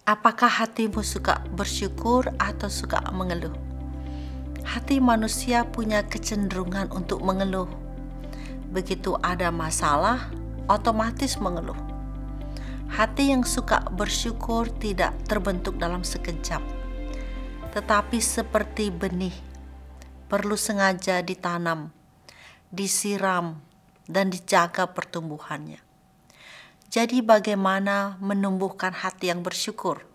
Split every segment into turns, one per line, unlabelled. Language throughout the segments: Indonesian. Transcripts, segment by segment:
Apakah hatimu suka bersyukur atau suka mengeluh? Hati manusia punya kecenderungan untuk mengeluh. Begitu ada masalah, otomatis mengeluh. Hati yang suka bersyukur tidak terbentuk dalam sekejap, tetapi seperti benih, perlu sengaja ditanam, disiram, dan dijaga pertumbuhannya. Jadi bagaimana menumbuhkan hati yang bersyukur?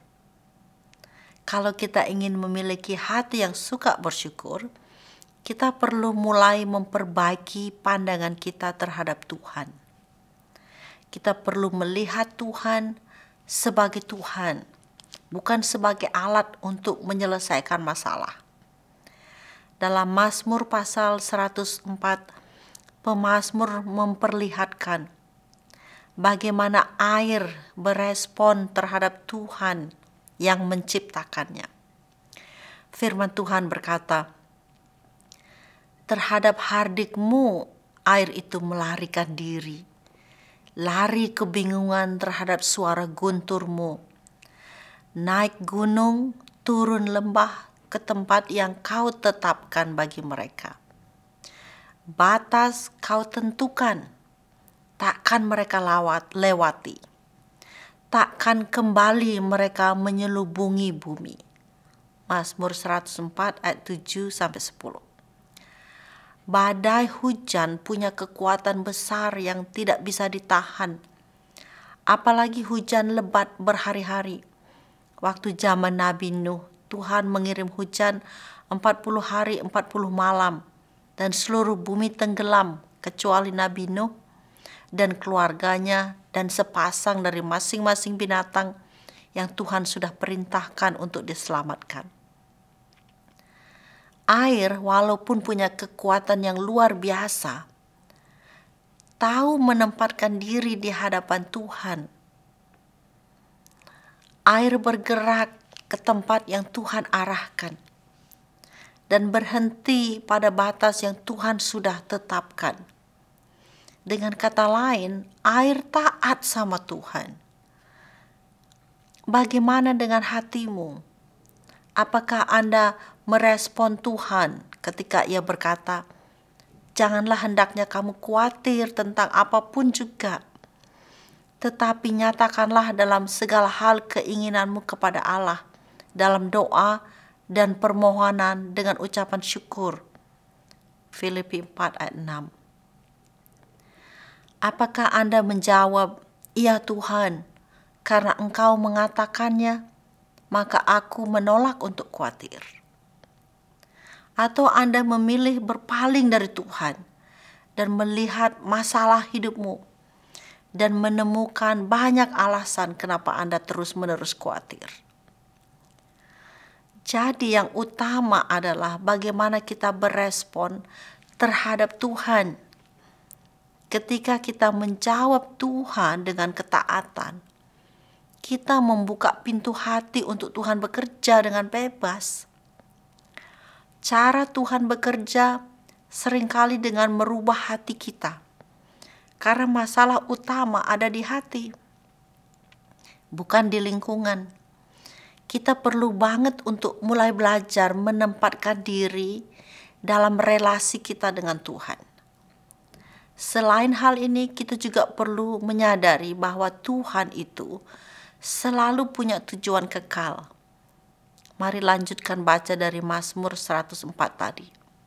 Kalau kita ingin memiliki hati yang suka bersyukur, kita perlu mulai memperbaiki pandangan kita terhadap Tuhan. Kita perlu melihat Tuhan sebagai Tuhan, bukan sebagai alat untuk menyelesaikan masalah. Dalam Mazmur pasal 104, pemazmur memperlihatkan bagaimana air berespon terhadap Tuhan yang menciptakannya. Firman Tuhan berkata, "Terhadap hardikmu air itu melarikan diri, lari kebingungan terhadap suara gunturmu. Naik gunung, turun lembah ke tempat yang kau tetapkan bagi mereka. Batas kau tentukan, takkan mereka lewati. Takkan kembali mereka menyelubungi bumi." Mazmur 104 ayat 7-10. Badai hujan punya kekuatan besar yang tidak bisa ditahan. Apalagi hujan lebat berhari-hari. Waktu zaman Nabi Nuh, Tuhan mengirim hujan 40 hari 40 malam dan seluruh bumi tenggelam kecuali Nabi Nuh dan keluarganya dan sepasang dari masing-masing binatang yang Tuhan sudah perintahkan untuk diselamatkan. Air walaupun punya kekuatan yang luar biasa, tahu menempatkan diri di hadapan Tuhan. Air bergerak ke tempat yang Tuhan arahkan dan berhenti pada batas yang Tuhan sudah tetapkan. Dengan kata lain, air taat sama Tuhan. Bagaimana dengan hatimu? Apakah Anda merespon Tuhan ketika Ia berkata, "Janganlah hendaknya kamu khawatir tentang apapun juga, tetapi nyatakanlah dalam segala hal keinginanmu kepada Allah, dalam doa dan permohonan dengan ucapan syukur." Filipi 4 ayat 6. Apakah Anda menjawab, "Iya Tuhan, karena Engkau mengatakannya, maka aku menolak untuk khawatir"? Atau Anda memilih berpaling dari Tuhan dan melihat masalah hidupmu dan menemukan banyak alasan kenapa Anda terus-menerus khawatir? Jadi yang utama adalah bagaimana kita berespon terhadap Tuhan. Ketika kita menjawab Tuhan dengan ketaatan, kita membuka pintu hati untuk Tuhan bekerja dengan bebas. Cara Tuhan bekerja seringkali dengan merubah hati kita, karena masalah utama ada di hati, bukan di lingkungan. Kita perlu banget untuk mulai belajar menempatkan diri dalam relasi kita dengan Tuhan. Selain hal ini, kita juga perlu menyadari bahwa Tuhan itu selalu punya tujuan kekal. Mari lanjutkan baca dari Mazmur 104 tadi.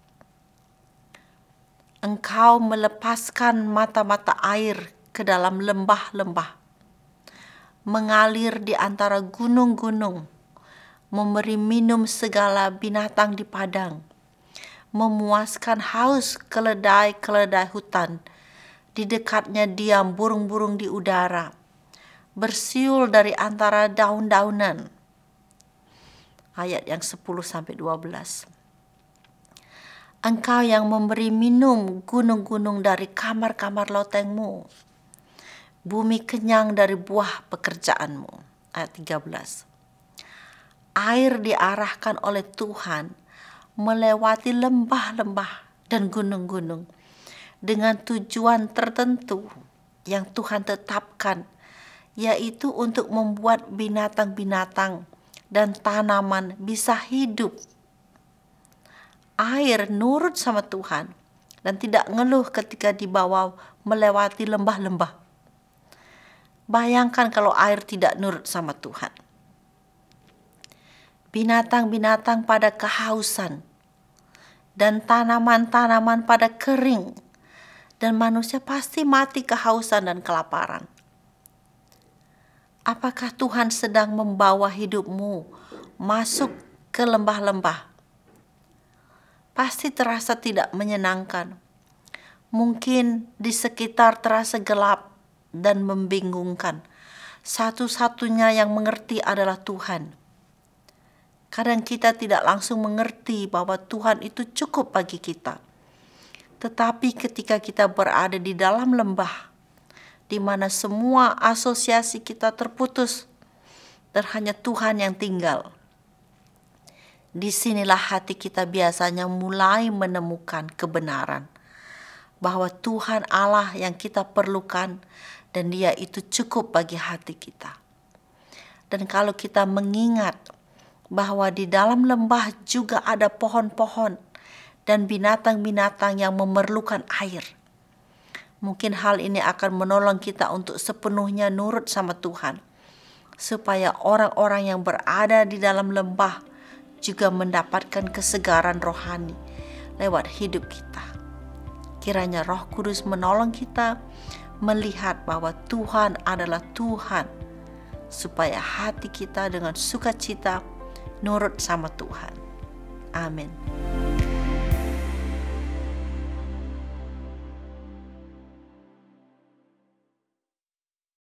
Engkau melepaskan mata-mata air ke dalam lembah-lembah, mengalir di antara gunung-gunung, memberi minum segala binatang di padang, memuaskan haus keledai-keledai hutan, di dekatnya diam burung-burung di udara, bersiul dari antara daun-daunan. Ayat yang 10-12. Engkau yang memberi minum gunung-gunung dari kamar-kamar lotengmu, bumi kenyang dari buah pekerjaanmu. Ayat 13. Air diarahkan oleh Tuhan melewati lembah-lembah dan gunung-gunung dengan tujuan tertentu yang Tuhan tetapkan, yaitu untuk membuat binatang-binatang dan tanaman bisa hidup. Air nurut sama Tuhan dan tidak ngeluh ketika dibawa melewati lembah-lembah. Bayangkan kalau air tidak nurut sama Tuhan. Binatang-binatang pada kehausan dan tanaman-tanaman pada kering, dan manusia pasti mati kehausan dan kelaparan. Apakah Tuhan sedang membawa hidupmu masuk ke lembah-lembah? Pasti terasa tidak menyenangkan. Mungkin di sekitar terasa gelap dan membingungkan. Satu-satunya yang mengerti adalah Tuhan. Kadang kita tidak langsung mengerti bahwa Tuhan itu cukup bagi kita. Tetapi ketika kita berada di dalam lembah, di mana semua asosiasi kita terputus, dan hanya Tuhan yang tinggal, disinilah hati kita biasanya mulai menemukan kebenaran bahwa Tuhan Allah yang kita perlukan dan Dia itu cukup bagi hati kita. Dan kalau kita mengingat bahwa di dalam lembah juga ada pohon-pohon dan binatang-binatang yang memerlukan air, mungkin hal ini akan menolong kita untuk sepenuhnya nurut sama Tuhan, supaya orang-orang yang berada di dalam lembah juga mendapatkan kesegaran rohani lewat hidup kita. Kiranya Roh Kudus menolong kita melihat bahwa Tuhan adalah Tuhan, supaya hati kita dengan sukacita nurut sama Tuhan. Amin.